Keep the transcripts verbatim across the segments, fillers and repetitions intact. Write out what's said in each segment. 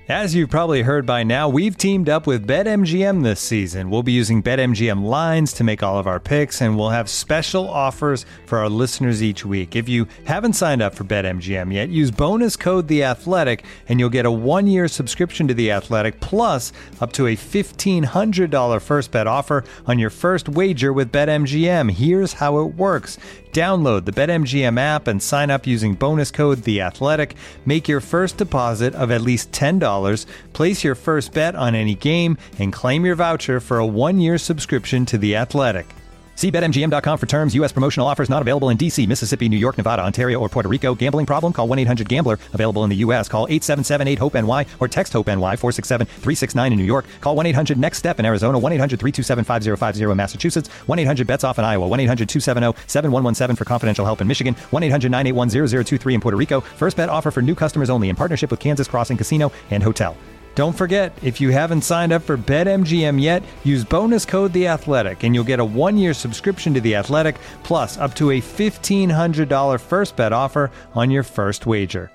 As you've probably heard by now, we've teamed up with BetMGM this season. We'll be using BetMGM lines to make all of our picks, and we'll have special offers for our listeners each week. If you haven't signed up for BetMGM yet, use bonus code The Athletic, and you'll get a one-year subscription to The Athletic, plus up to a fifteen hundred dollars first bet offer on your first wager with BetMGM. Here's how it works. Download the BetMGM app and sign up using bonus code The Athletic. Make your first deposit of at least ten dollars. Place your first bet on any game and claim your voucher for a one-year subscription to The Athletic. See Bet M G M dot com for terms. U S promotional offers not available in D C, Mississippi, New York, Nevada, Ontario, or Puerto Rico. Gambling problem? Call one eight hundred gambler. Available in the U S. Call eight seven seven eight hope N Y or text HOPE-NY four six seven three six nine in New York. Call one eight hundred next step in Arizona. one eight hundred three two seven five zero five zero in Massachusetts. one eight hundred bets off in Iowa. one eight hundred two seven zero seven one one seven for confidential help in Michigan. one eight hundred nine eight one zero zero two three in Puerto Rico. First bet offer for new customers only in partnership with Kansas Crossing Casino and Hotel. Don't forget, if you haven't signed up for BetMGM yet, use bonus code The Athletic, and you'll get a one-year subscription to The Athletic, plus up to a fifteen hundred dollars first bet offer on your first wager.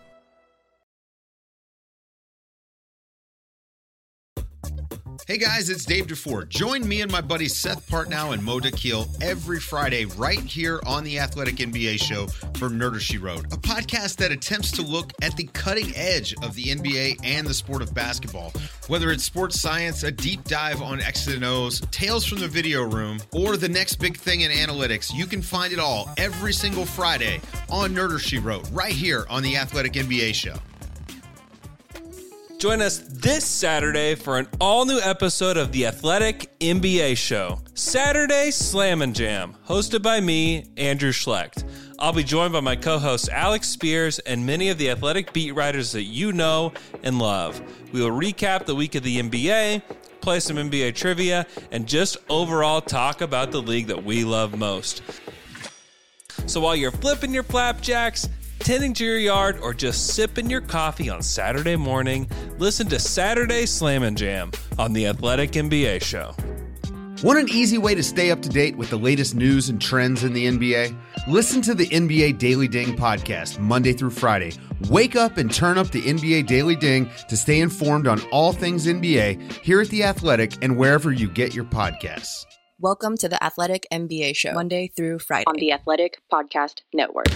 Hey guys, it's Dave DeFore. Join me and my buddies Seth Partnow and Mo Dakhil every Friday right here on the Athletic N B A Show for Nerder She Wrote, a podcast that attempts to look at the cutting edge of the N B A and the sport of basketball. Whether it's sports science, a deep dive on X's and O's, tales from the video room, or the next big thing in analytics, you can find it all every single Friday on Nerder She Wrote right here on the Athletic N B A Show. Join us this Saturday for an all-new episode of the Athletic N B A Show, Saturday Slam and Jam, hosted by me, Andrew Schlecht. I'll be joined by my co-hosts Alex Spears and many of the Athletic beat writers that you know and love. We will recap the week of the N B A, play some N B A trivia, and just overall talk about the league that we love most. So while you're flipping your flapjacks, tending to your yard, or just sipping your coffee on Saturday morning, listen to Saturday Slam and Jam on the Athletic N B A Show. Want an easy way to stay up to date with the latest news and trends in the N B A? Listen to the N B A Daily Ding podcast Monday through Friday. Wake up and turn up the N B A Daily Ding to stay informed on all things N B A here at The Athletic and wherever you get your podcasts. Welcome to the Athletic N B A Show, Monday through Friday on the Athletic Podcast Network.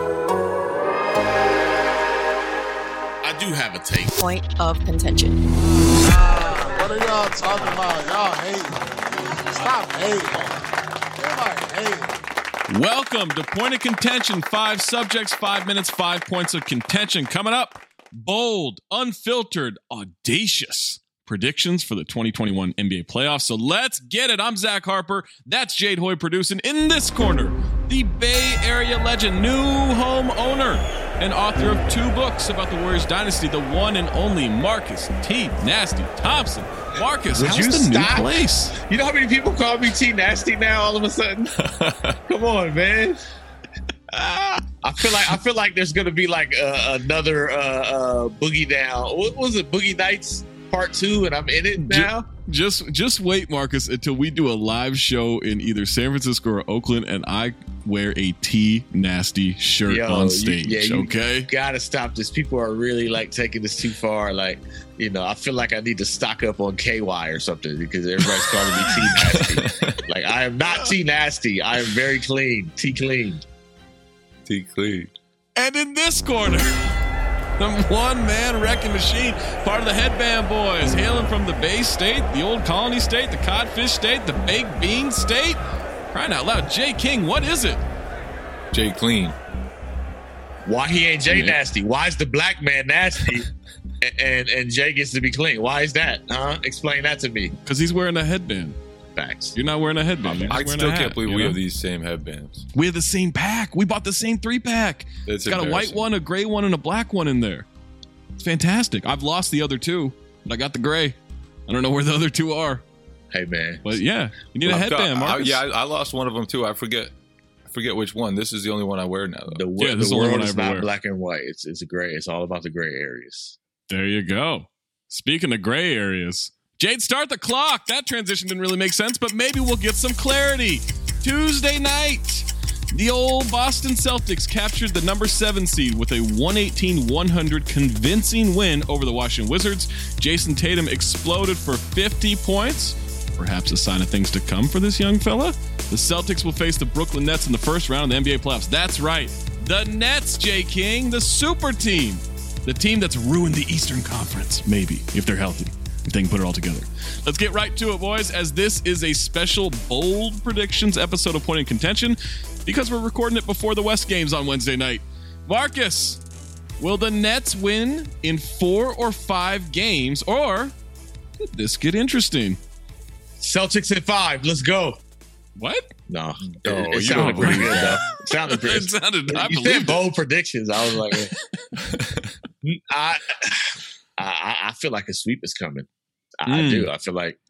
I do have a take. Point of contention. Ah, what are y'all talking about? Y'all hate. Stop hating. Everybody hating. Welcome to Point of Contention. Five subjects, five minutes, five points of contention. Coming up, bold, unfiltered, audacious predictions for the twenty twenty-one N B A playoffs. So let's get it. I'm Zach Harper. That's Jade Hoy producing. In this corner, the Bay Area legend, new home owner, and author of two books about the Warriors dynasty, the one and only Marcus T. Nasty Thompson. Marcus, Would how's you the stop? new place? You know how many people call me T Nasty now all of a sudden? Come on, man. I feel like I feel like there's gonna be like uh, another uh, uh, Boogie Down. What was it? Boogie Nights Part Two, and I'm in it now. Just, just, just wait, Marcus, until we do a live show in either San Francisco or Oakland, and I wear a T Nasty shirt Yo, on stage. You, yeah, you okay, gotta stop this. People are really like taking this too far. Like, you know, I feel like I need to stock up on K Y or something because everybody's calling me T Nasty. Like, I am not T Nasty. I am very clean. T clean. T clean. And in this corner, the one-man wrecking machine, part of the Headband Boys, hailing from the Bay State, the Old Colony State, the Codfish State, the Baked Bean State. Crying out loud, Jay King, what is it? Jay Clean. Why he ain't Jay Nasty? Why is the black man nasty and, and and Jay gets to be clean? Why is that? Huh? Explain that to me. Because he's wearing a headband. Facts. You're not wearing a headband. You're I just still wearing a can't hat, believe you we know? have these same headbands. We have the same pack. We bought the same three-pack. It's It's got a white one, a gray one, and a black one in there. It's fantastic. I've lost the other two, but I got the gray. I don't know where the other two are. Hey, man. But yeah, you need a I'm headband, I- Marcus. yeah, I, I lost one of them too. I forget. I forget which one. This is the only one I wear now. Though. The, wo- Yeah, this is the the only world one I is ever not wear. black and white. It's it's a gray. It's all about the gray areas. There you go. Speaking of gray areas, Jade, start the clock. That transition didn't really make sense, but maybe we'll get some clarity. Tuesday night, The old Boston Celtics captured the number seven seed with a one eighteen one hundred convincing win over the Washington Wizards. Jason Tatum exploded for fifty points. Perhaps a sign of things to come for this young fella. The Celtics will face the Brooklyn Nets in the first round of the N B A playoffs. That's right. The Nets, J. King, the super team. The team that's ruined the Eastern Conference, maybe, if they're healthy, if they can put it all together. Let's get right to it, boys, as this is a special bold predictions episode of Point in Contention because we're recording it before the West games on Wednesday night. Marcus, will the Nets win in four or five games, or could this get interesting? Celtics at five. Let's go. What? No. Oh, it, it you sounded don't pretty believe good, though. that. It sounded pretty It sounded, I You believe said it. bold predictions. I was like, I, I, I feel like a sweep is coming. I, Mm. I do. I feel like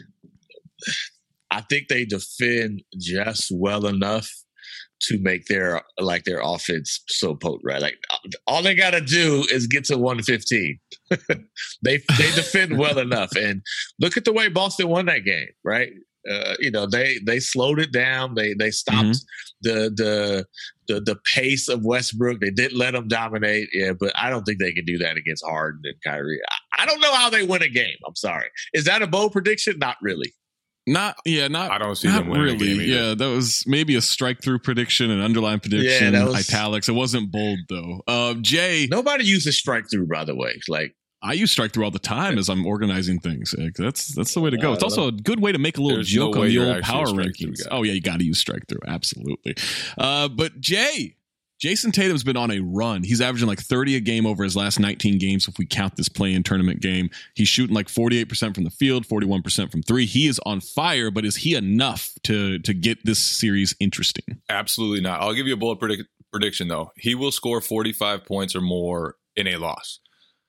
I think they defend just well enough to make their like their offense so potent, right? Like all they got to do is get to one fifteen. they they defend well enough, and look at the way Boston won that game, right? Uh, you know, they they slowed it down. They they stopped mm-hmm. the the the the pace of Westbrook. They didn't let them dominate. Yeah, but I don't think they can do that against Harden and Kyrie. I, I don't know how they win a game. I'm sorry. Is that a bold prediction? Not really. Not yeah, not I don't see not them winning really. a game either. Yeah, that was maybe a strike through prediction, an underline prediction, Yeah, that was- italics. It wasn't bold though. Uh, Jay, Nobody uses strike through, by the way. Like I use strike through all the time as I'm organizing things. Like, that's that's the way to go. Uh, It's also a good way to make a little There's joke no on way the you're old actually power a strike-through rankings. guy. Oh yeah, you got to use strike through. Absolutely. Uh, but Jay, Jason Tatum's been on a run. He's averaging like thirty a game over his last nineteen games. If we count this play-in tournament game, he's shooting like forty-eight percent from the field, forty-one percent from three. He is on fire, but is he enough to to get this series interesting? Absolutely not. I'll give you a bold predict- prediction, though. He will score forty-five points or more in a loss.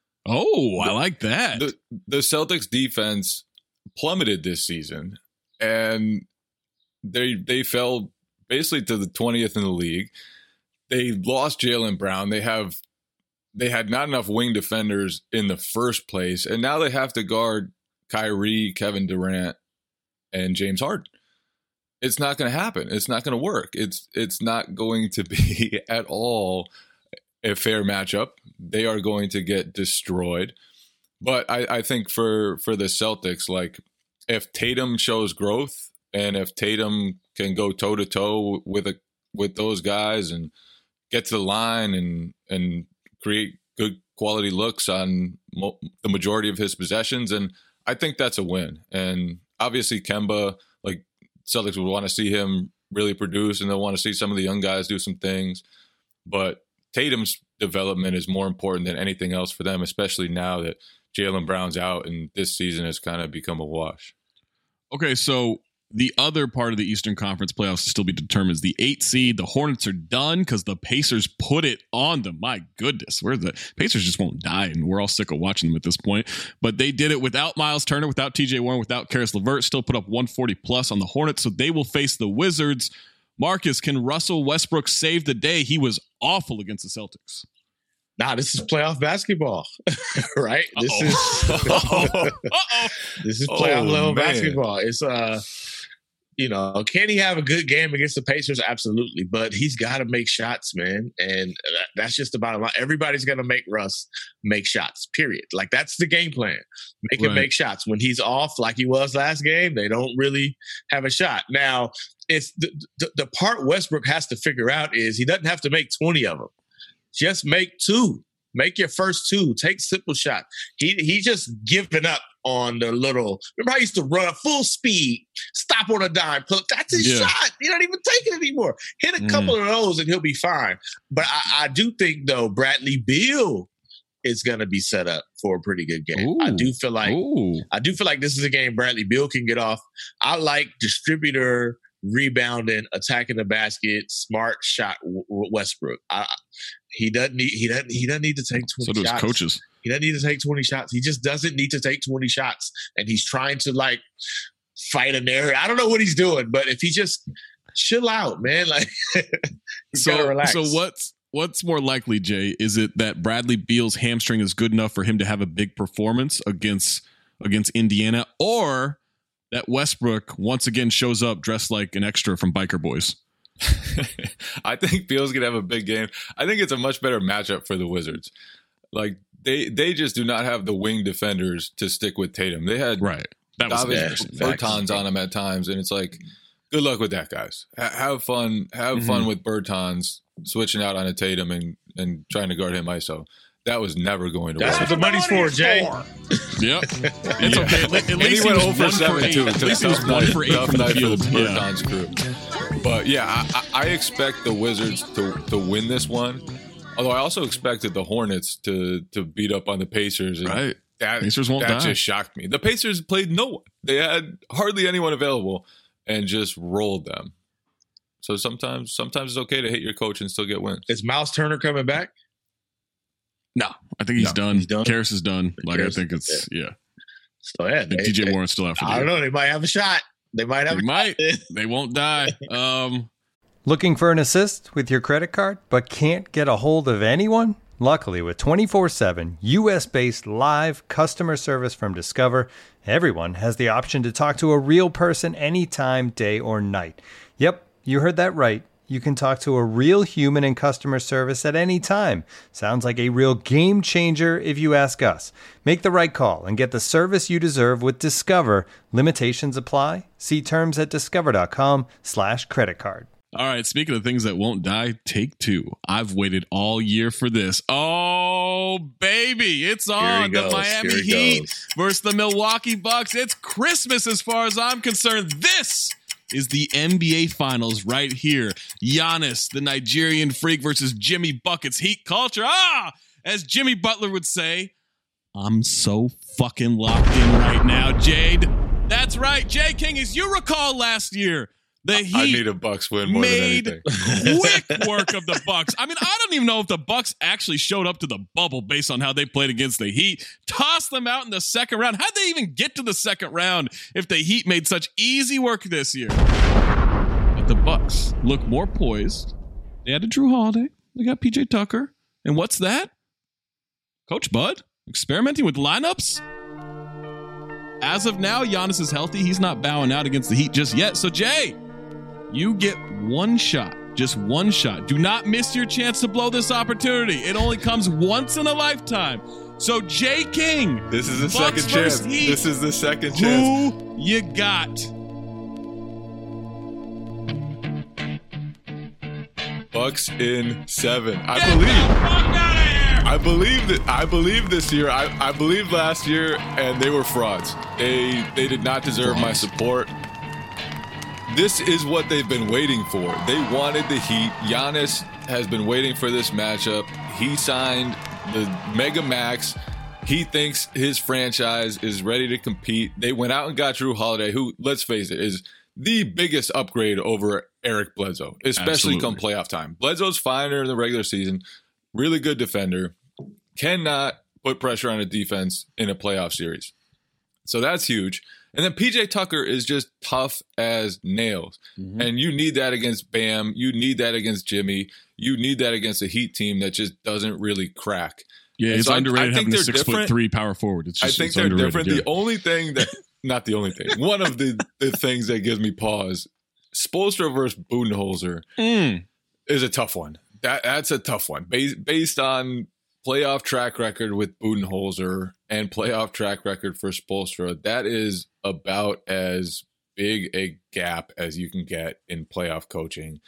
Oh, I like that. The, the Celtics defense plummeted this season, and they they fell basically to the twentieth in the league. They lost Jaylen Brown. They have they had not enough wing defenders in the first place, and now they have to guard Kyrie, Kevin Durant, and James Harden. It's not going to happen. It's not going to work. It's it's not going to be at all a fair matchup. They are going to get destroyed. But I, I think for for the Celtics, like if Tatum shows growth and if Tatum can go toe to toe with a with those guys and get to the line and and create good quality looks on mo- the majority of his possessions, and I think that's a win. And obviously Kemba, like Celtics would want to see him really produce, and they'll want to see some of the young guys do some things. But Tatum's development is more important than anything else for them, especially now that Jaylen Brown's out and this season has kind of become a wash. Okay, so the other part of the Eastern Conference playoffs to still be determined is the eight seed. The Hornets are done because the Pacers put it on them. My goodness, where the Pacers just won't die, and we're all sick of watching them at this point. But they did it without Miles Turner, without T J Warren, without Karis LeVert. Still put up one forty plus on the Hornets, so they will face the Wizards. Marcus, can Russell Westbrook save the day? He was awful against the Celtics. Nah, this is playoff basketball, right? This Uh-oh. is Uh-oh. this is playoff Oh, level man. basketball. It's uh, you know, can he have a good game against the Pacers? Absolutely, but he's got to make shots, man, and that, that's just the bottom line. Everybody's gonna make Russ make shots. Period. Like that's the game plan. Make him Right. make shots. When he's off, like he was last game, they don't really have a shot. Now, it's the the, the part Westbrook has to figure out is he doesn't have to make twenty of them. Just make two. Make your first two. Take simple shots. He he just given up on the little. Remember how he used to run at full speed, stop on a dime, pull. That's his Yeah. shot. He not even taking it anymore. Hit a Mm. couple of those and he'll be fine. But I, I do think though Bradley Beal is going to be set up for a pretty good game. I Ooh. do feel like Ooh. I do feel like this is a game Bradley Beal can get off. I like distributor, rebounding, attacking the basket, smart shot w- w- Westbrook. I, he doesn't need he doesn't he doesn't need to take So twenty do his shots. coaches. He doesn't need to take twenty shots. He just doesn't need to take twenty shots. And he's trying to like fight a narrative. I don't know what he's doing, but if he just chill out, man, like he's gotta So, relax. so what's what's more likely, Jay? Is it that Bradley Beal's hamstring is good enough for him to have a big performance against against Indiana, or that Westbrook once again shows up dressed like an extra from Biker Boys? I think Beal's going to have a big game. I think it's a much better matchup for the Wizards. Like, they they just do not have the wing defenders to stick with Tatum. They had right. That was Davis Bertans on him at times, and it's like, good luck with that, guys. H- have fun. Have mm-hmm. fun with Bertans switching out on a Tatum and, and trying to guard him I S O. That was never going to That's work. That's what the money's for, Jay. Yep. It's yeah. okay. At, at least he was one for seven, eight. Too. At least he was one for eight from the field. For the Bertans crew. But yeah, I, I expect the Wizards to, to win this one. Although I also expected the Hornets to to beat up on the Pacers. And right. That, Pacers won't that die. just shocked me. The Pacers played no one. They had hardly anyone available and just rolled them. So sometimes sometimes it's okay to hate your coach and still get wins. Is Miles Turner coming back? No, I think he's no, done. He's done. Karras is done. Like, Karras, I think it's, yeah. yeah. So, yeah. I think T J Warren's still out for the I don't year. know. They might have a shot. They might have they a might. shot. They won't die. Um, Looking for an assist with your credit card, but can't get a hold of anyone? Luckily, with twenty-four seven U S-based live customer service from Discover, everyone has the option to talk to a real person anytime, day or night. Yep, you heard that right. You can talk to a real human in customer service at any time. Sounds like a real game changer if you ask us. Make the right call and get the service you deserve with Discover. Limitations apply. See terms at discover.com slash credit card. All right, speaking of things that won't die, take two. I've waited all year for this. Oh, baby, it's on. The Miami Heat goes. versus the Milwaukee Bucks. It's Christmas as far as I'm concerned. This is the N B A Finals right here. Giannis, the Nigerian freak, versus Jimmy Buckets Heat culture. Ah, as Jimmy Butler would say, I'm so fucking locked in right now, Jade. That's right, Jay King. As you recall last year, the Heat I need a Bucks win more made than anything. quick work of the Bucks. I mean, I don't even know if the Bucks actually showed up to the bubble based on how they played against the Heat. Tossed them out in the second round. How'd they even get to the second round if the Heat made such easy work this year? But the Bucks look more poised. They had a Drew Holiday. They got P J Tucker. And what's that? Coach Bud experimenting with lineups? As of now, Giannis is healthy. He's not bowing out against the Heat just yet. So, Jay, you get one shot, just one shot. Do not miss your chance to blow this opportunity. It only comes once in a lifetime. So, Jay King, this is the Bucks second chance. Heat, this is the second chance. Who you got? Bucks in seven. I Get believe. I believe that. I believe this year. I, I believe last year, and they were frauds. They they did not deserve my support. This is what they've been waiting for. They wanted the Heat. Giannis has been waiting for this matchup. He signed the Mega Max. He thinks his franchise is ready to compete. They went out and got Drew Holiday, who, let's face it, is the biggest upgrade over Eric Bledsoe, especially Absolutely. come playoff time. Bledsoe's finer in the regular season. Really good defender. Cannot put pressure on a defense in a playoff series. So that's huge. And then P J Tucker is just tough as nails. Mm-hmm. And you need that against Bam. You need that against Jimmy. You need that against a Heat team that just doesn't really crack. Yeah, it's so underrated I, I having a six different. foot three power forward. It's just, I think it's they're different. Yeah. The only thing that, not the only thing, one of the, the things that gives me pause, Spoelstra versus Budenholzer mm. is a tough one. That That's a tough one. Based, based on playoff track record with Budenholzer and playoff track record for Spoelstra, that is about as big a gap as you can get in playoff coaching.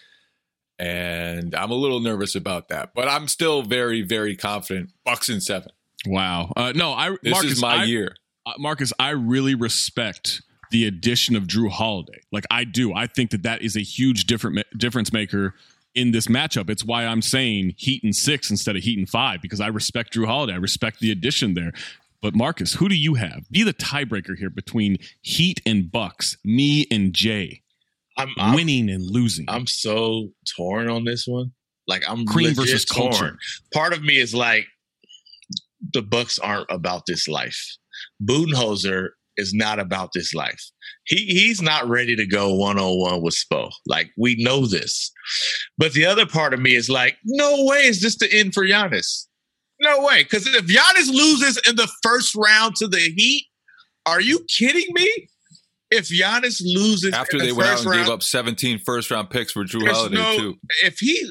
And I'm a little nervous about that, but I'm still very, very confident. Bucks in seven. Wow. Uh, no, I. This Marcus, is my I, year. Uh, Marcus, I really respect the addition of Drew Holiday. Like I do. I think that that is a huge different ma- difference maker in this matchup. It's why I'm saying Heat and six instead of Heat and five, because I respect Drew Holiday. I respect the addition there. But Marcus, who do you have? Be the tiebreaker here between Heat and Bucks, me and Jay. I'm, I'm winning and losing. I'm so torn on this one. Like I'm cream versus torn. culture. Part of me is like, the Bucks aren't about this life. Budenholzer is not about this life. He he's not ready to go one-on-one with Spo. Like, we know this. But the other part of me is like, no way is this the end for Giannis. No way. Because if Giannis loses in the first round to the Heat, are you kidding me? if Giannis loses after in the they went out first and round, gave up seventeen first round picks for Drew there's Holiday no, too. If he,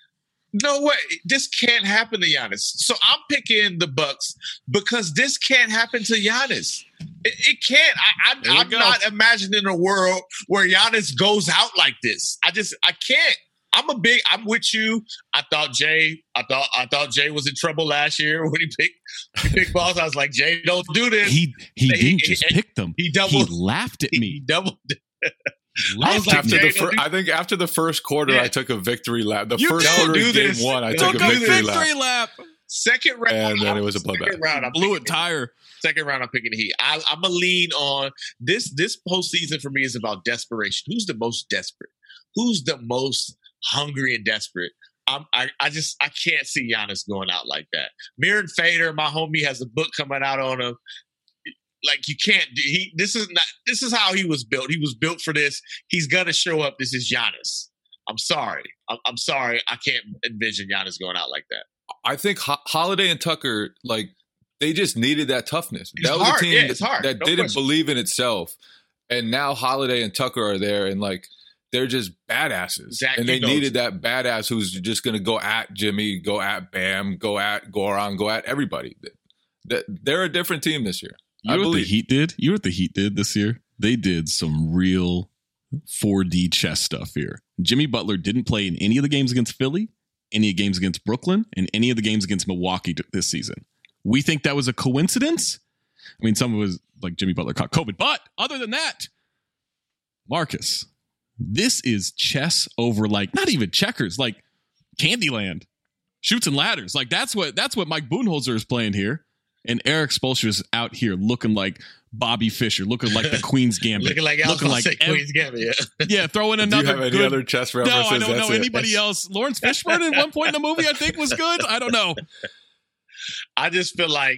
no way, this can't happen to Giannis. So I'm picking the Bucks because this can't happen to Giannis. It, it can't. I, I, I'm go. not imagining a world where Giannis goes out like this. I just, I can't. I'm a big. I'm with you. I thought Jay. I thought. I thought Jay was in trouble last year when he picked he picked balls. I was like, Jay, don't do this. He he, He- didn't he- just he- pick them. he doubled- He laughed at He me. doubled. Laughed was like, at After me. Jay, the fir- don't do- I think after the first quarter, Yeah. I took a victory lap. The You first don't quarter do of game this. one, I Don't took a do victory this. lap. Victory lap. Second round, And then it was a bloodbath. Second round, I'm Blew a picking- tire. Second round, I'm picking the Heat. I, I'm gonna lean on this. This postseason for me is about desperation. Who's the most desperate? Who's the most hungry and desperate? I'm, I I just I can't see Giannis going out like that. Mirren Fader, my homie, has a book coming out on him. Like you can't. He this is not. This is how he was built. He was built for this. He's gonna show up. This is Giannis. I'm sorry. I'm, I'm sorry. I can't envision Giannis going out like that. I think Ho- Holiday and Tucker, like, they just needed that toughness. It's that was hard. a team Yeah, that, it's hard. that No didn't question. believe in itself. And now Holiday and Tucker are there, and, like, they're just badasses. Zach, and you they know needed it. that badass who's just going to go at Jimmy, go at Bam, go at Goran, go at everybody. That They're a different team this year. You I know what the believe. Heat did? You know what the Heat did this year? They did some real four D chess stuff here. Jimmy Butler didn't play in any of the games against Philly, any of the games against Brooklyn, and any of the games against Milwaukee this season. We think that was a coincidence. I mean, some of it was like Jimmy Butler caught COVID, but other than that, Marcus, this is chess over, like, not even checkers, like Candyland, Chutes and Ladders. Like that's what that's what Mike Budenholzer is playing here. And Eric Spoelstra's out here looking like Bobby Fischer, looking like the Queen's Gambit. Looking like looking like like ev- Queen's Gambit. Yeah. Yeah, throw in Do you another have any good other chess No, references? I don't That's know it. anybody else. Lawrence Fishburne at one point in the movie, I think, was good. I don't know. I just feel like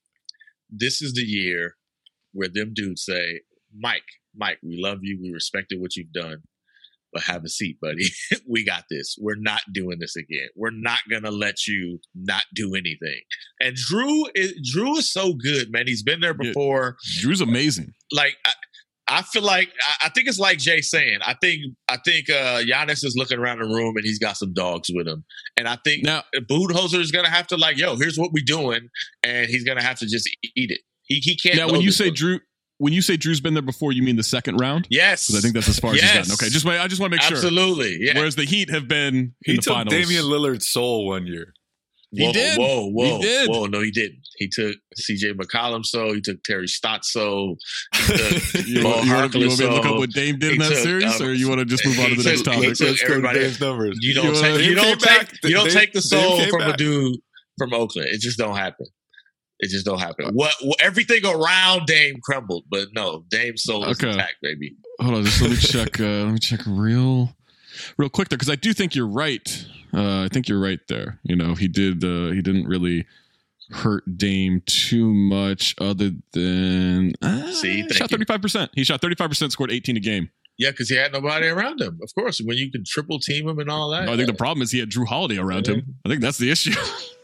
this is the year where them dudes say, Mike, Mike, we love you. We respected what you've done. But have a seat, buddy. We got this. We're not doing this again. We're not gonna let you not do anything. And Drew is Drew is so good, man. He's been there before. Yeah, Drew's amazing. Like I, I feel like I, I think it's like Jay saying. I think I think uh Giannis is looking around the room and he's got some dogs with him. And I think now Budenholzer is gonna have to like, yo, here's what we're doing, and he's gonna have to just eat it. He he can't. Now, go when you this say way. Drew, when you say Drew's been there before, you mean the second round? Yes, Because I think that's as far as yes. he's gotten. Okay, just wait, I just want to make sure. Absolutely. Yeah. Whereas the Heat have been in He the took finals. Damian Lillard's soul one year. He whoa, did. Whoa, whoa, He did. whoa! No, he didn't. He took C J McCollum, so he took Terry Stotts, so he took You, Mo want, you, want, you Harkless, want me to look so up what Dame did in he that took, series, um, or you want to just move on to the he next took- he topic? took Let's go to everybody- Dame's numbers. You don't You, uh, take you Dame don't came take back. you don't Dame- take the Dame soul came from a back. dude from Oakland. It just don't happen. It just don't happen. What, what everything around Dame crumbled, but no, Dame's soul is Okay. intact, baby. Hold on, just let me check. Uh, let me check real, real quick there, because I do think you're right. Uh, I think you're right there. You know, he did. Uh, he didn't really hurt Dame too much, other than uh, See, he thank shot you. thirty-five percent. He shot thirty-five percent, scored eighteen a game. Yeah, because he had nobody around him. Of course, when you can triple team him and all that, I think the problem is he had Drew Holiday around him. I think that's the issue.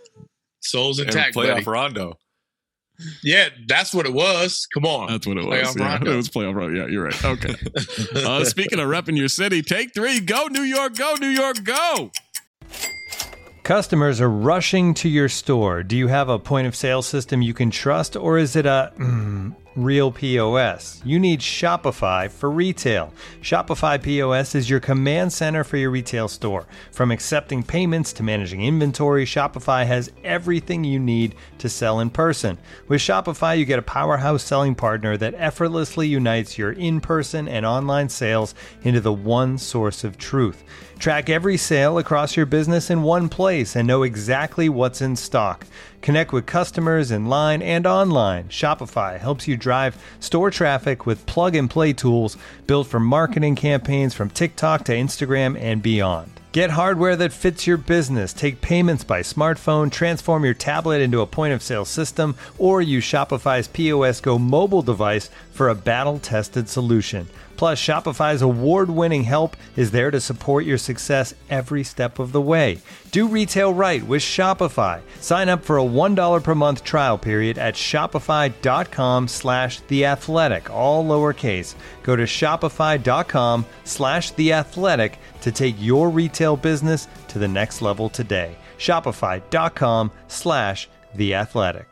soul's And intact, playoff buddy. Rondo. Yeah, that's what it was. Come on, That's what it was. Playoff Yeah, Rondo. it was playoff Rondo. Yeah, you're right. Okay. uh, speaking of repping your city, take three. Go, New York. Go, New York. Go. Customers are rushing to your store. Do you have a point of sale system you can trust, or is it a mm, real P O S? You need Shopify for retail. Shopify P O S is your command center for your retail store. From accepting payments to managing inventory, Shopify has everything you need to sell in person. With Shopify, you get a powerhouse selling partner that effortlessly unites your in-person and online sales into the one source of truth. Track every sale across your business in one place and know exactly what's in stock. Connect with customers in line and online. Shopify helps you drive store traffic with plug-and-play tools built for marketing campaigns from TikTok to Instagram and beyond. Get hardware that fits your business. Take payments by smartphone, transform your tablet into a point-of-sale system, or use Shopify's P O S Go mobile device for a battle-tested solution. Plus, Shopify's award-winning help is there to support your success every step of the way. Do retail right with Shopify. Sign up for a one dollar per month trial period at shopify.com slash The Athletic, all lowercase. Go to shopify.com slash The Athletic to take your retail business to the next level today. Shopify.com slash The Athletic.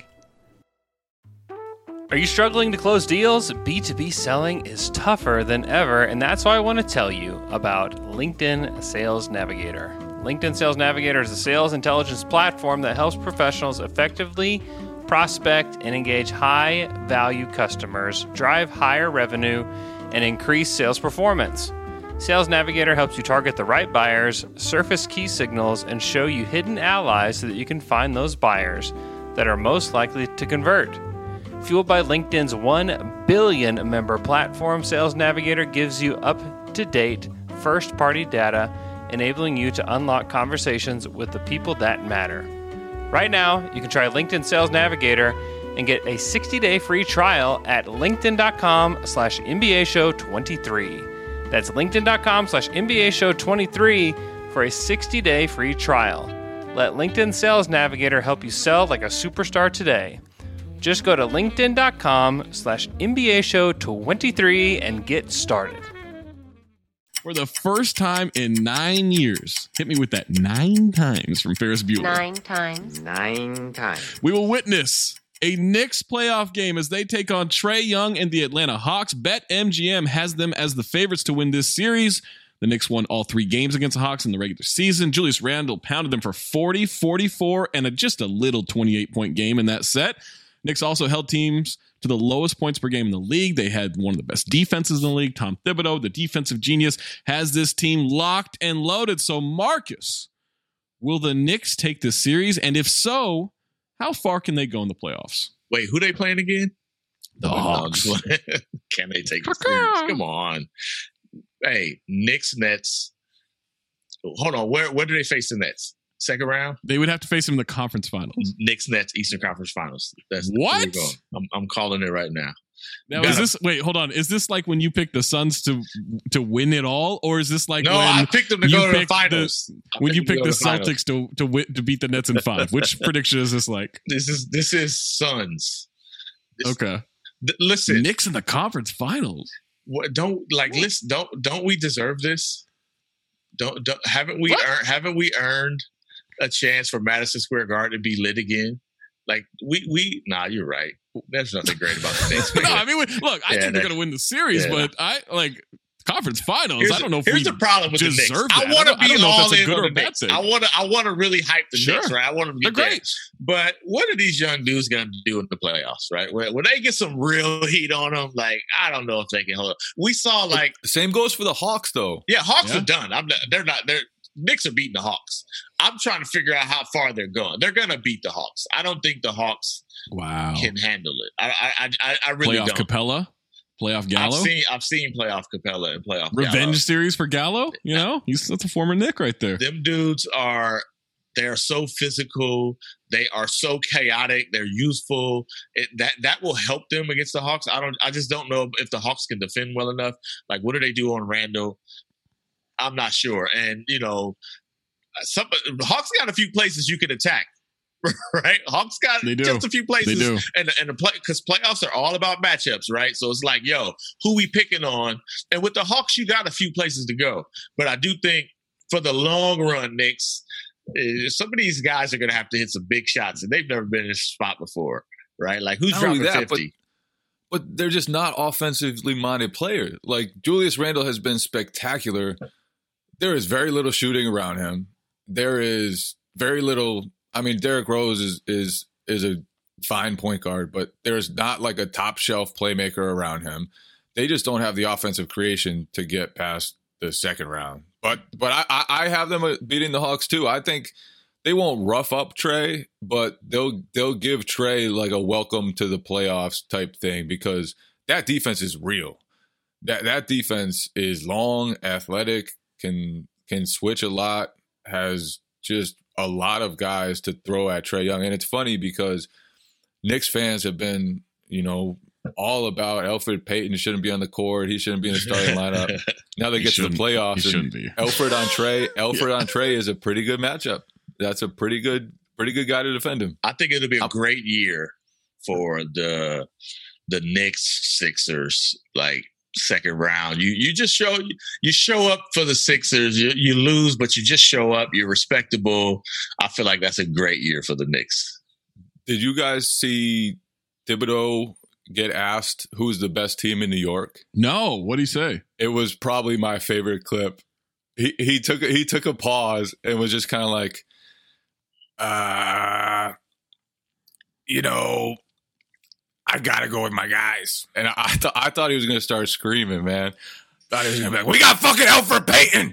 Are you struggling to close deals? B two B selling is tougher than ever, and that's why I want to tell you about LinkedIn Sales Navigator. LinkedIn Sales Navigator is a sales intelligence platform that helps professionals effectively prospect and engage high-value customers, drive higher revenue, and increase sales performance. Sales Navigator helps you target the right buyers, surface key signals, and show you hidden allies so that you can find those buyers that are most likely to convert. Fueled by LinkedIn's one billion member platform, Sales Navigator gives you up-to-date first-party data, enabling you to unlock conversations with the people that matter. Right now, you can try LinkedIn Sales Navigator and get a sixty-day free trial at linkedin.com slash NBA show 23. That's linkedin.com slash NBA show 23 for a sixty-day free trial. Let LinkedIn Sales Navigator help you sell like a superstar today. Just go to linkedin.com slash NBA show 23 and get started. For the first time in nine years, hit me with that nine times from Ferris Bueller. Nine times. Nine times. We will witness a Knicks playoff game as they take on Trae Young and the Atlanta Hawks. BetMGM has them as the favorites to win this series. The Knicks won all three games against the Hawks in the regular season. Julius Randle pounded them for forty, forty-four, and a, just a little twenty-eight point game in that set. Knicks also held teams to the lowest points per game in the league. They had one of the best defenses in the league. Tom Thibodeau, the defensive genius, has this team locked and loaded. So, Marcus, will the Knicks take this series? And if so, how far can they go in the playoffs? Wait, who they playing again? The Hawks. Can they take the series? Come on. Hey, Knicks, Nets. Hold on. Where where do they face the Nets? Second round? They would have to face them in the conference finals. Knicks, Nets, Eastern Conference Finals. That's what? We're going. I'm, I'm calling it right now. Now, is this, wait, hold on. Is this like when you picked the Suns to to win it all? Or is this like no, when I picked them to go to the finals? The, when you picked the, the Celtics to to, win, to beat the Nets in five? Which prediction is this like? This is this is Suns. This, okay. Th- listen. Knicks in the conference finals. What, don't like what? listen, don't don't we deserve this? Don't, don't haven't we earned haven't we earned a chance for Madison Square Garden to be lit again? Like we we nah, you're right. There's nothing great about the Knicks. no, I mean, look, I yeah, think they're going to win the series, yeah. but I like conference finals. Here's I don't know if here's we the problem with the Knicks. That. I want to be I all in on the Knicks. I want to I want to really hype the sure. Knicks, right? I want them to be they're great. But what are these young dudes going to do in the playoffs, right? When, when they get some real heat on them, like I don't know if they can hold up. We saw like same goes for the Hawks, though. Yeah, Hawks yeah. are done. I'm not, they're not. They're Knicks are beating the Hawks. I'm trying to figure out how far they're going. They're going to beat the Hawks. I don't think the Hawks wow. can handle it. I I I, I really playoff don't. Capella, playoff Gallo. I've seen I've seen playoff Capella and playoff revenge Gallo. series for Gallo. You know, he's that's a former Knick right there. Them dudes are they are so physical. They are so chaotic. They're youthful. It, that that will help them against the Hawks. I don't. I just don't know if the Hawks can defend well enough. Like, what do they do on Randall? I'm not sure. And, you know, some Hawks got a few places you can attack, right? Hawks got just a few places. They do. And, and the play, because playoffs are all about matchups, right? So it's like, yo, who we picking on? And with the Hawks, you got a few places to go. But I do think for the long run, Knicks, uh, some of these guys are going to have to hit some big shots, and they've never been in this spot before, right? Like, who's Not dropping only that, fifty? But, but they're just not offensively minded players. Like, Julius Randle has been spectacular. There is very little shooting around him. There is very little. I mean, Derrick Rose is is is a fine point guard, but there's not like a top shelf playmaker around him. They just don't have the offensive creation to get past the second round. But but I I have them beating the Hawks too. I think they won't rough up Trae, but they'll they'll give Trae like a welcome to the playoffs type thing because that defense is real. That that defense is long, athletic. Can can switch a lot, has just a lot of guys to throw at Trae Young. And it's funny because Knicks fans have been, you know, all about Elfrid Payton shouldn't be on the court. He shouldn't be in the starting lineup. Now they get to the playoffs. He shouldn't be. Elfrid on Trey. Elfrid yeah. on Trey is a pretty good matchup. That's a pretty good, pretty good guy to defend him. I think it'll be a great year for the the Knicks Sixers, like second round. You you just show you show up for the Sixers. You, you lose, but you just show up. You're respectable. I feel like that's a great year for the Knicks. Did you guys see Thibodeau get asked who's the best team in New York? No. What did he say? It was probably my favorite clip. He he took he took a pause and was just kind of like, uh, you know, I gotta go with my guys. And I thought I thought he was gonna start screaming, man. Thought he was gonna be like, we got fucking Elfrid Payton.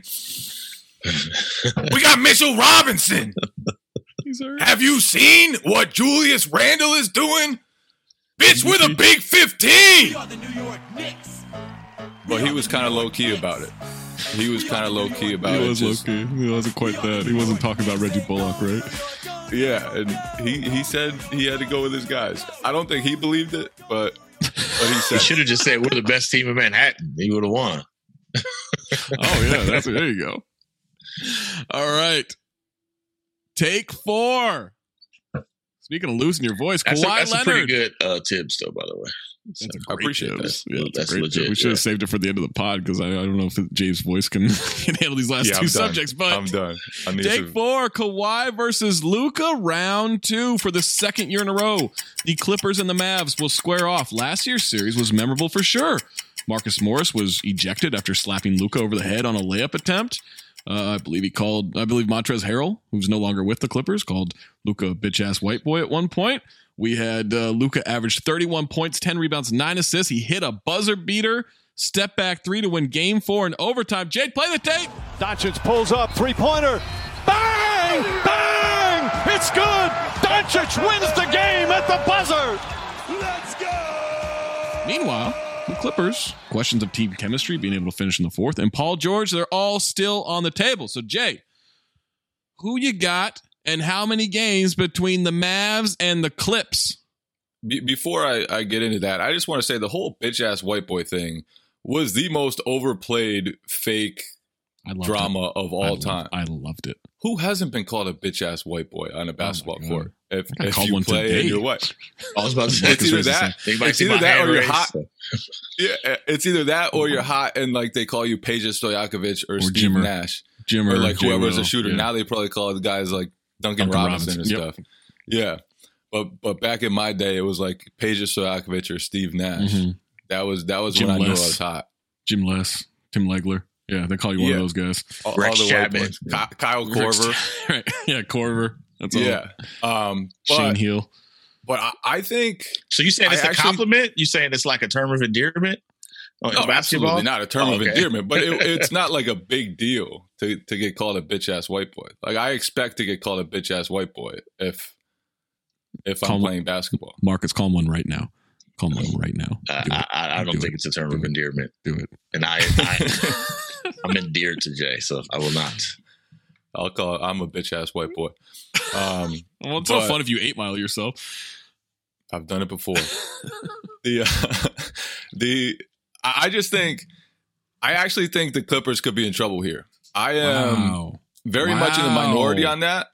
We got Mitchell Robinson. Have you seen what Julius Randle is doing? Bitch, we're the big fifteen. We are the New York Knicks. But he was kind of low key about it. He was kind of low key about he it. Was just, low key. He wasn't quite that. He wasn't talking about Reggie Bullock, right? Yeah, and he, he said he had to go with his guys. I don't think he believed it, but, but he said he should have just said we're the best team in Manhattan. He would have won. Oh yeah, that's there you go. All right, take four. Speaking of losing your voice, that's Kawhi a, that's Leonard. A pretty good uh, tips, though, by the way. That's a I appreciate tips. that. Yeah, that's great legit. Tip. We should yeah. have saved it for the end of the pod because I, I don't know if James' voice can, can handle these last yeah, two I'm subjects. But I'm done. I need take to... four: Kawhi versus Luka, round two for the second year in a row. The Clippers and the Mavs will square off. Last year's series was memorable for sure. Marcus Morris was ejected after slapping Luka over the head on a layup attempt. Uh, I believe he called, I believe Montrezl Harrell, who's no longer with the Clippers, called Luka a bitch-ass white boy at one point. We had uh, Luka averaged thirty-one points, ten rebounds, nine assists. He hit a buzzer beater, step back three to win game four in overtime. Jake, play the tape. Doncic pulls up, three-pointer. Bang! Bang! It's good! Doncic wins the game at the buzzer! Let's go! Meanwhile, the Clippers, questions of team chemistry, being able to finish in the fourth, and Paul George, they're all still on the table. So, Jay, who you got and how many games between the Mavs and the Clips? Be- before I, I get into that, I just want to say the whole bitch-ass white boy thing was the most overplayed fake drama it. of all I loved, time. I loved it. Who hasn't been called a bitch-ass white boy on a basketball oh court? If, I if called you one play today. and you're what? I was about to say, it's either that, it's either that or you're race. hot. Yeah, it's either that or you're hot and like they call you Peja Stojakovic or, or Steve Jimmer. Nash. Jimmer, or like whoever's J-Will. a shooter. Yeah. Now they probably call the guys like Duncan, Duncan Robinson, Robinson and yep. stuff. Yeah. But but back in my day, it was like Peja Stojakovic or Steve Nash. Mm-hmm. That was that was Jim when I knew I Les. was hot. Jim Les, Tim Legler. Yeah, they call you one Yeah. of those guys. All, Rex all the white Chapman. boys. Ky- Kyle Korver. Right. Yeah, Korver. That's all. Yeah. Um, but, Shane Hill. But I, I think. So you saying it's I a actually- compliment? You saying it's like a term of endearment? Oh, No, basketball? absolutely not a term Oh, of okay. endearment, but it, it's not like a big deal to, to get called a bitch ass white boy. Like I expect to get called a bitch ass white boy if if I'm Call him- playing basketball. Marcus, call him one right now. Call him one right now. Uh, Do I, it. I, I don't Do think it. it's a term Do of it. endearment, Do it. and I, I I'm endeared to Jay, so I will not. I'll call it, I'm a bitch ass white boy. Um, Well, it's but- so fun if you eight mile yourself. I've done it before. the uh, the I I just think I actually think the Clippers could be in trouble here. I am Wow. very much in the Wow. minority on that.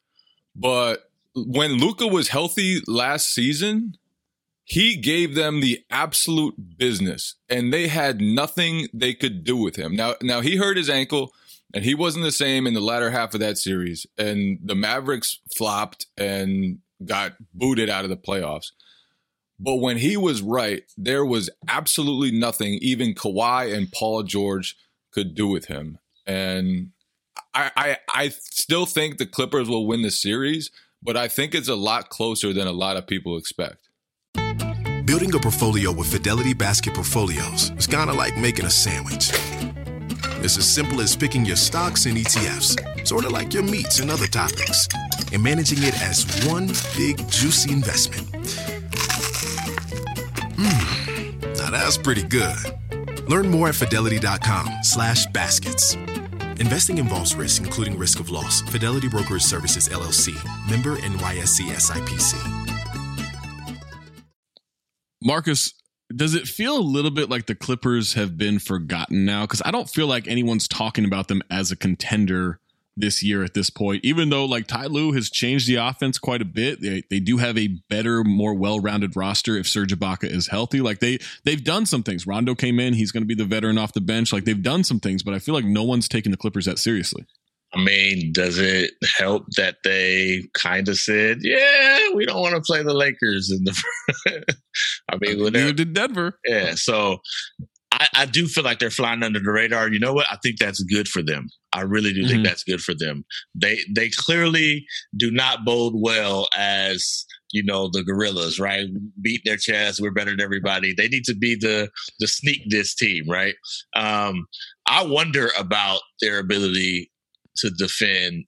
But when Luka was healthy last season, he gave them the absolute business, and they had nothing they could do with him. Now, now he hurt his ankle, and he wasn't the same in the latter half of that series. And the Mavericks flopped and got booted out of the playoffs. But when he was right, there was absolutely nothing even Kawhi and Paul George could do with him. And I, I, I still think the Clippers will win the series, but I think it's a lot closer than a lot of people expect. Building a portfolio with Fidelity Basket Portfolios is kind of like making a sandwich. It's as simple as picking your stocks and E T Fs, sort of like your meats and other toppings, and managing it as one big, juicy investment. Mmm, now that's pretty good. Learn more at fidelity.com slash baskets. Investing involves risk, including risk of loss. Fidelity Brokerage Services, L L C. Member N Y S E S I P C. Marcus, Does it feel a little bit like the Clippers have been forgotten now? Because I don't feel like anyone's talking about them as a contender this year at this point, even though like Ty Lue has changed the offense quite a bit. They they do have a better, more well-rounded roster if Serge Ibaka is healthy. Like they they've done some things. Rondo came in, he's going to be the veteran off the bench. Like they've done some things, but I feel like no one's taking the Clippers that seriously. I mean, does it help that they kind of said, yeah, we don't want to play the Lakers in the I mean, neither did Denver. Yeah, so I, I do feel like they're flying under the radar. You know what? I think that's good for them. I really do mm-hmm. think that's good for them. They they clearly do not bode well as, you know, the gorillas, right? Beat their chest. We're better than everybody. They need to be the the sneak diss team, right? Um, I wonder about their ability to defend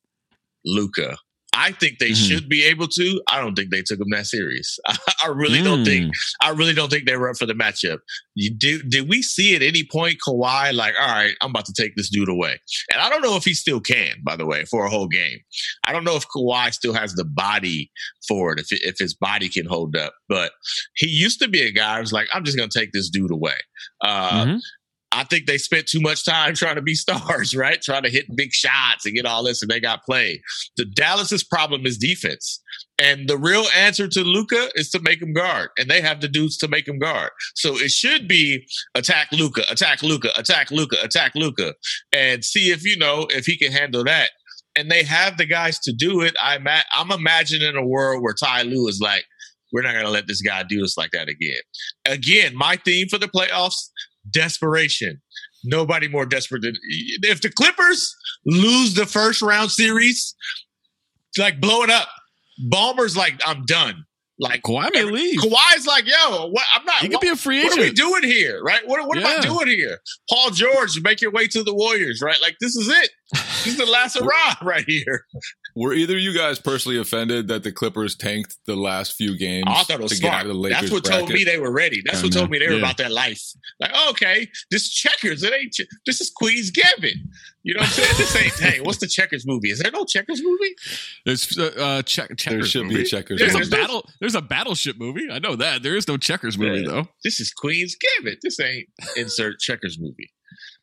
Luka. I think they mm-hmm. should be able to. I don't think they took him that serious. I, I really mm. don't think. I really don't think they were up for the matchup. You do? Did we see at any point Kawhi like, all right, I'm about to take this dude away? And I don't know if he still can. By the way, for a whole game, I don't know if Kawhi still has the body for it. If if his body can hold up, but he used to be a guy who's like, I'm just gonna take this dude away. Uh, mm-hmm. I think they spent too much time trying to be stars, right? Trying to hit big shots and get all this, and they got played. The Dallas's problem is defense. And the real answer to Luka is to make him guard. And they have the dudes to make him guard. So it should be attack Luka, attack Luka, attack Luka, attack Luka, and see if, you know, if he can handle that. And they have the guys to do it. I'm, I'm imagining a world where Ty Lue is like, we're not going to let this guy do us like that again. Again, my theme for the playoffs, desperation. Nobody more desperate than if the Clippers lose the first round series, like blow it up. Ballmer's like, I'm done. Like Kawhi may leave. Kawhi's like, yo, what? I'm not. He could what, be a free agent. What are we doing here, right? What, what yeah. am I doing here? Paul George, make your way to the Warriors, right? Like this is it. This is the last hurrah right here. Were either of you guys personally offended that the Clippers tanked the last few games oh, I thought it was to smart. get out of the Lakers That's what bracket? told me they were ready. That's I what know. told me they were Yeah. about that life. Like, oh, okay, this checkers, it ain't. Che- this is Queen's Gambit. You know what I'm saying? This ain't. Hey, what's the Checkers movie? Is there no Checkers movie? There's uh, uh check, checkers. There should movie. be a Checkers. There's movie. a battle. There's a Battleship movie. I know that. There is no Checkers movie Yeah. though. This is Queen's Gambit. This ain't insert Checkers movie.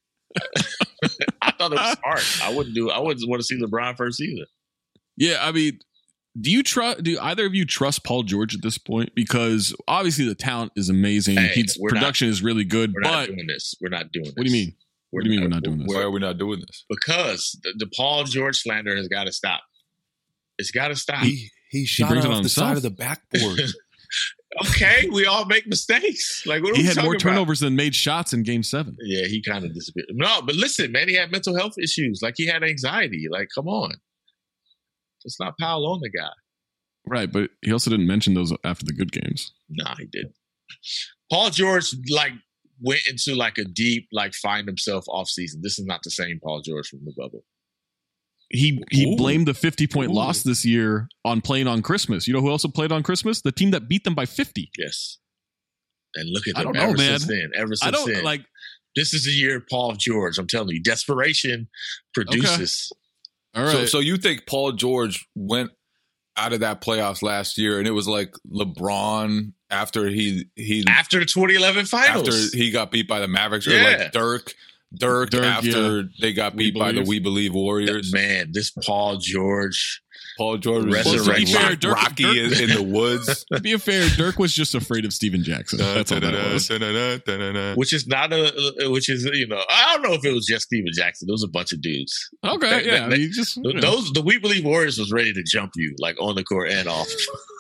I thought it was smart. I wouldn't do. I wouldn't want to see LeBron first either. Yeah, I mean, do you trust? Do either of you trust Paul George at this point? Because obviously the talent is amazing. Hey, His we're production not- is really good. We're but not doing this. We're not doing this. what do you mean? What do you mean we're not doing this? Why are we not doing this? Because the, the Paul George slander has got to stop. It's got to stop. He he shot brings it off on the himself. side of the backboard. Okay, we all make mistakes. Like what are He we had talking more about? turnovers than made shots in Game Seven. Yeah, he kind of disappeared. No, but listen, man, he had mental health issues. Like he had anxiety. Like, come on, let's not pile on the guy. Right, but he also didn't mention those after the good games. Nah, he didn't. Paul George like went into like a deep like find himself off season. This is not the same Paul George from the bubble. He he Ooh. blamed the fifty point Ooh. loss this year on playing on Christmas. You know who also played on Christmas? The team that beat them by fifty. Yes. And look at I them don't know, ever man. since then. Ever since I don't then. like. This is the year of Paul George. I'm telling you, desperation produces. All right. So so you think Paul George went out of that playoffs last year, and it was like LeBron after he he After the twenty eleven finals. after he got beat by the Mavericks, or Yeah. like Dirk, Dirk, Dirk, after yeah. they got We beat by the Believe. We Believe Warriors. Man, this Paul George. Paul George was Resurrection. just like Fair, Dirk- Rocky Dirk- in, in the woods. To be fair, Dirk was just afraid of Steven Jackson. That's all that was. Which is not a, which is, you know, I don't know if it was just Steven Jackson. There was a bunch of dudes. Okay, That- yeah. that- I mean, just you know. Those, the We Believe Warriors was ready to jump you, like on the court and off.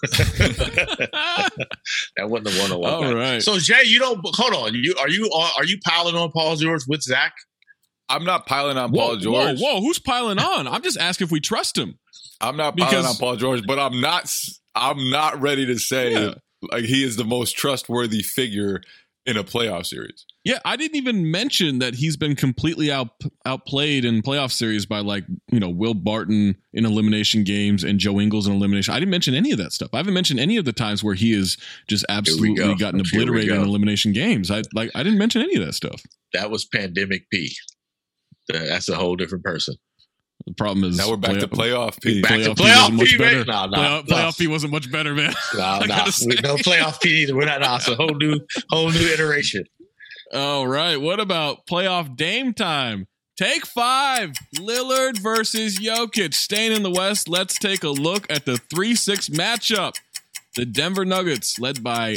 That wasn't the one on one. All right. So Jay, you don't hold on. You are you are you piling on Paul George with Zach? I'm not piling on Whoa, Paul George. Whoa, whoa, who's piling on? I'm just asking if we trust him. I'm not piling Because- on Paul George, but I'm not. I'm not ready to say Yeah. like he is the most trustworthy figure in a playoff series. Yeah, I didn't even mention that he's been completely out outplayed in playoff series by like, you know, Will Barton in elimination games and Joe Ingles in elimination. I didn't mention any of that stuff. I haven't mentioned any of the times where he has just absolutely go. gotten Here we obliterated go. in elimination games. I like I didn't mention any of that stuff. That was Pandemic P. That's a whole different person. The problem is now we're back play- to playoff P. Back playoff to playoff P. P, wasn't much man. better. No, no, playoff, no. playoff P wasn't much better, man. No, I no, gotta say. no playoff P either. We're not. No, it's a whole new, whole new iteration. All right. What about playoff Dame time? Take five. Lillard versus Jokic. Staying in the West, let's take a look at the three six matchup. The Denver Nuggets, led by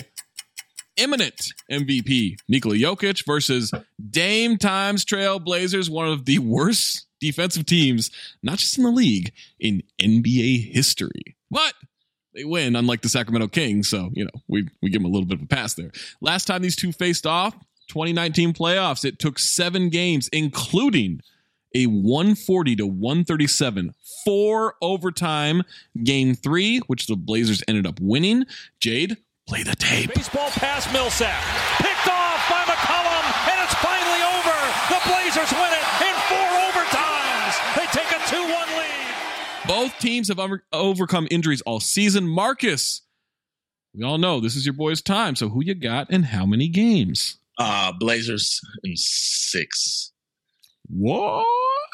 imminent M V P Nikola Jokic, versus Dame times Trail Blazers, one of the worst defensive teams, not just in the league, in N B A history. But they win, unlike the Sacramento Kings, so, you know, we, we give them a little bit of a pass there. Last time these two faced off, twenty nineteen playoffs, it took seven games, including a one forty to one thirty-seven four overtime game three, which the Blazers ended up winning. Jade, play the tape. Baseball pass Millsap. Picked off by McCollum, and it's finally over. The Blazers win it in four overtimes. They take a two one lead. Both teams have over- overcome injuries all season. Marcus, we all know this is your boy's time, so who you got and how many games? Uh, Blazers in six. What?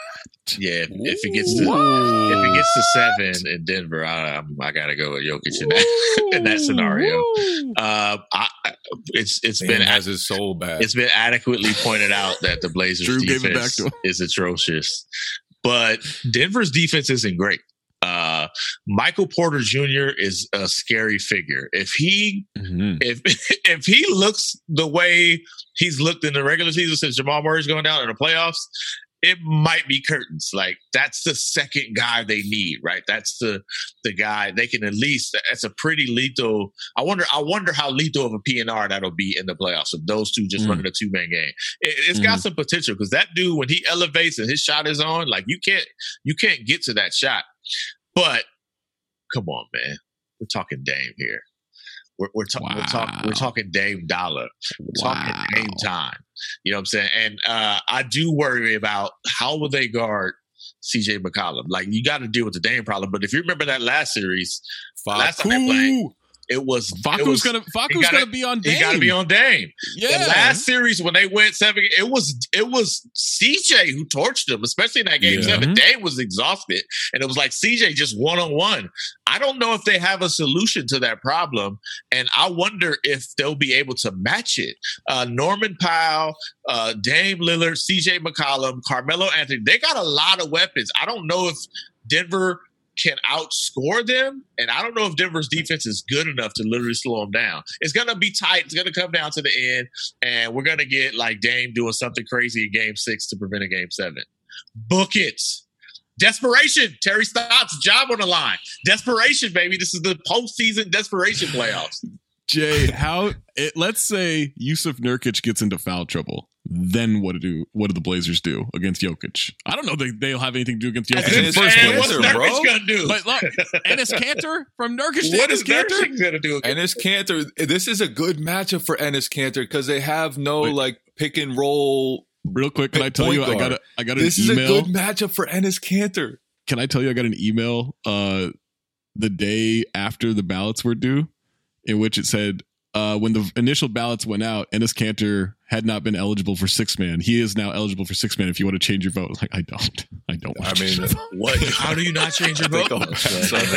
Yeah, if, if it gets to what? if it gets to seven in Denver, I, I'm, I gotta go with Jokic in that in that scenario. Uh, I, it's it's Man been has his soul back. It's been adequately pointed out that the Blazers Drew gave it back defense to him. is atrocious, but Denver's defense isn't great. Uh, Michael Porter Junior is a scary figure. If he Mm-hmm. if if he looks the way he's looked in the regular season since Jamal Murray's going down in the playoffs, it might be curtains. Like, that's the second guy they need, right? That's the the guy they can at least. That's a pretty lethal. I wonder. I wonder how lethal of a P N R that'll be in the playoffs if those two just Mm. running a two man game. It, it's got Mm. some potential because that dude, when he elevates and his shot is on, like you can't you can't get to that shot. But come on, man, we're talking Dame here. We're we're, ta- we're talking we're talking Dame Dollar. We're talking Wow. Dame time. You know what I'm saying? And uh, I do worry about how will they guard C J McCollum. Like, you got to deal with the Dame problem. But if you remember that last series, last time they played, it was Facu's it was, gonna he Facu's gotta- gonna be on Dame. He got to be on Dame. Yeah. The last series when they went seven, it was it was C J who torched them, especially in that game Yeah. seven. Dame was exhausted, and it was like C J just one on one. I don't know if they have a solution to that problem, and I wonder if they'll be able to match it. Uh, Norman Powell, uh, Dame Lillard, C J McCollum, Carmelo Anthony, they got a lot of weapons. I don't know if Denver can outscore them, and I don't know if Denver's defense is good enough to literally slow them down. It's going to be tight. It's going to come down to the end, and we're going to get like Dame doing something crazy in game six to prevent a game seven. Book it. Desperation. Terry Stotts' job on the line. Desperation, baby. This is the postseason desperation playoffs. Jay, how it, let's say Yusuf Nurkic gets into foul trouble. Then what do what do the Blazers do against Jokic? I don't know they they'll have anything to do against Jokic in the Ennis first Cantor, place. What's bro. Nurkic going to do? But look, Ennis Cantor from Nurkic to What Ennis is Cantor. Nurkic going to do? Ennis Cantor, this is a good matchup for Ennis Cantor because they have no Wait. like pick and roll. Real quick, can I tell point you I got guard. a, I got an This is email. a good matchup for Ennis Cantor. Can I tell you I got an email uh the day after the ballots were due, in which it said uh when the initial ballots went out, Ennis Cantor had not been eligible for six man. He is now eligible for six man if you want to change your vote. Like, I don't. I don't want I to change mean, my vote. What? How do you not change your I think vote? I'll pass on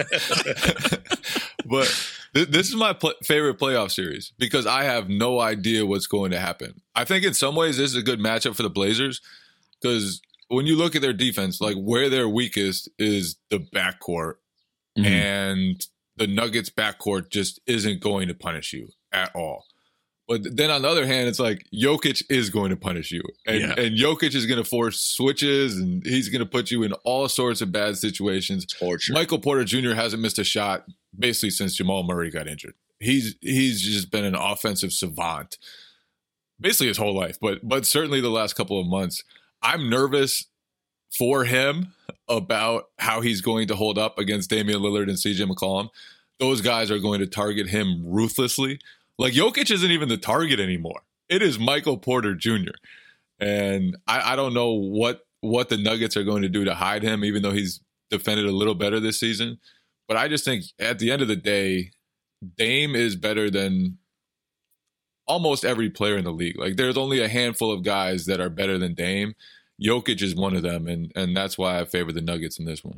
that. But th- this is my pl- favorite playoff series because I have no idea what's going to happen. I think in some ways this is a good matchup for the Blazers because when you look at their defense, like where they're weakest is the backcourt, Mhm. and the Nuggets backcourt just isn't going to punish you at all. But then on the other hand, it's like Jokic is going to punish you. And, Yeah. and Jokic is going to force switches, and he's going to put you in all sorts of bad situations. Torture. Michael Porter Junior hasn't missed a shot basically since Jamal Murray got injured. He's he's just been an offensive savant basically his whole life, but but certainly the last couple of months. I'm nervous for him about how he's going to hold up against Damian Lillard and C J McCollum. Those guys are going to target him ruthlessly. Like, Jokic isn't even the target anymore. It is Michael Porter Junior And I, I don't know what what the Nuggets are going to do to hide him, even though he's defended a little better this season. But I just think at the end of the day, Dame is better than almost every player in the league. Like, there's only a handful of guys that are better than Dame. Jokic is one of them, and and that's why I favor the Nuggets in this one.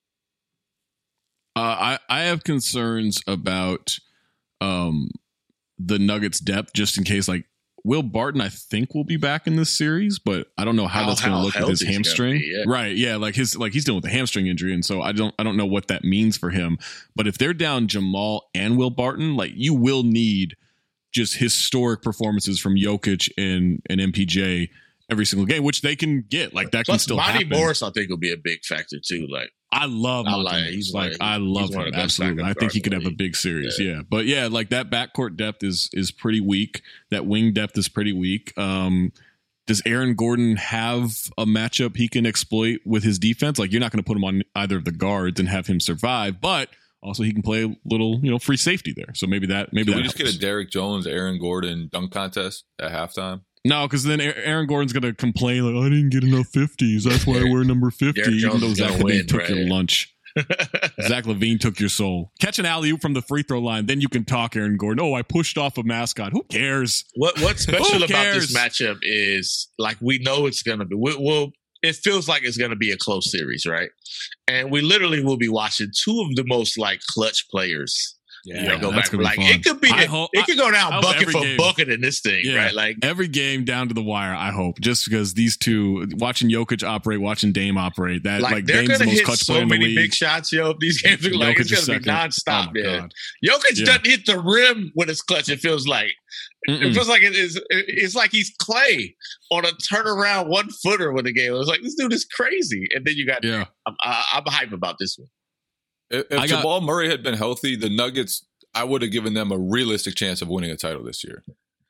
Uh, I I have concerns about um, the Nuggets' depth, just in case. Like Will Barton, I think will be back in this series, but I don't know how, how that's going to look with his hamstring. Be, yeah. Right? Yeah, like his like he's dealing with a hamstring injury, and so I don't I don't know what that means for him. But if they're down Jamal and Will Barton, like you will need just historic performances from Jokic and and M P J every single game, which they can get. Like that Plus, can still Monty happen. Morris, I think, will be a big factor too. Like I love I Monty like, Morris. he's like, like I love him absolutely. I think he could have a big series. Yeah. yeah, but yeah, like that backcourt depth is is pretty weak. That wing depth is pretty weak. Um, does Aaron Gordon have a matchup he can exploit with his defense? Like you're not going to put him on either of the guards and have him survive, but also he can play a little, you know, free safety there. So maybe that maybe Can that we just helps. get a Derrick Jones, Aaron Gordon dunk contest at halftime? No, because then Aaron Gordon's going to complain like, I didn't get enough fifties. That's why I wear number fifty. Even though Zach LaVine took right? your lunch. Zach LaVine took your soul. Catch an alley-oop from the free throw line, then you can talk Aaron Gordon. Oh, I pushed off a mascot. Who cares? What What's special about this matchup is like we know it's going to be. We, we'll. It feels like it's going to be a close series, right? And we literally will be watching two of the most like clutch players. Yeah, you know, go back. Like it could be, hope, it could go down I, bucket for game. bucket in this thing, yeah, right? Like every game down to the wire. I hope just because these two, watching Jokic operate, watching Dame operate, that like, like they're Dame's going to the most hit clutch so player in the many league. big shots, yo. These games are like Jokic it's going to be nonstop, oh man. Jokic yeah. doesn't hit the rim when it's clutch. It feels like Mm-mm. it feels like it is. It's like he's Clay on a turnaround one footer with the game. It was like this dude is crazy, and then you got. Yeah, I'm, I'm hype about this one. If, if Jamal Murray had been healthy, the Nuggets, I would have given them a realistic chance of winning a title this year.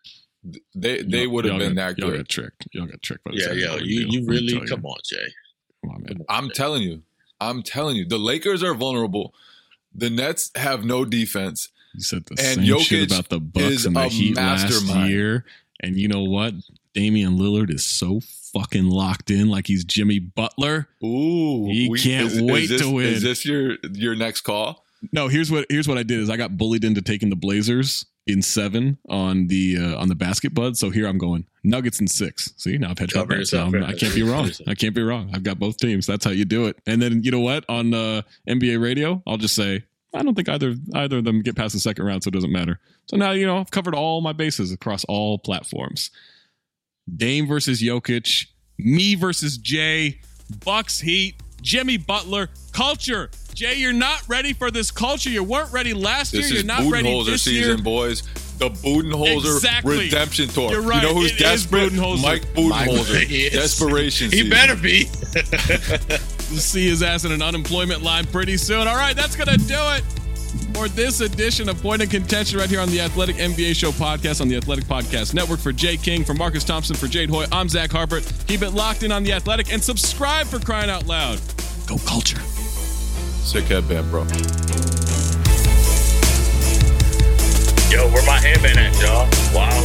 They they would have been got, that y'all good. Got tricked. Y'all got tricked. By the yeah, yeah. You, you really come on, Jay. Come on, man. I'm telling you, I'm telling you, the Lakers are vulnerable. The Nets have no defense. You said the and same Jokic shit about the Bucks and the Heat last year. And you know what? Damian Lillard is so fucking locked in, like he's Jimmy Butler. Ooh, he we, can't is, wait is this, to win. Is this your your next call? No, here's what here's what I did is I got bullied into taking the Blazers in seven on the uh, on the basket bud. So here I'm going Nuggets in six. See, now I've had trouble. So I can't be wrong. I can't be wrong. I've got both teams. That's how you do it. And then you know what? On uh, N B A radio, I'll just say I don't think either either of them get past the second round, so it doesn't matter. So now you know I've covered all my bases across all platforms. Dame versus Jokic, me versus Jay, Bucks Heat, Jimmy Butler, culture. Jay, you're not ready for this culture. You weren't ready last this year. You're not ready this season, year. boys. The Budenholzer exactly. redemption tour. You're right. You know who's it desperate? Mike Budenholzer. Desperation He season. better be. We'll see his ass in an unemployment line pretty soon. All right, that's going to do it for this edition of Point of Contention right here on the Athletic N B A Show podcast on the Athletic Podcast Network. For Jay King, for Marcus Thompson, for Jade Hoy, I'm Zach Harper. Keep it locked in on the Athletic and subscribe for crying out loud. Go Culture. Sick headband, bro. Yo, where my headband at, y'all? Wow.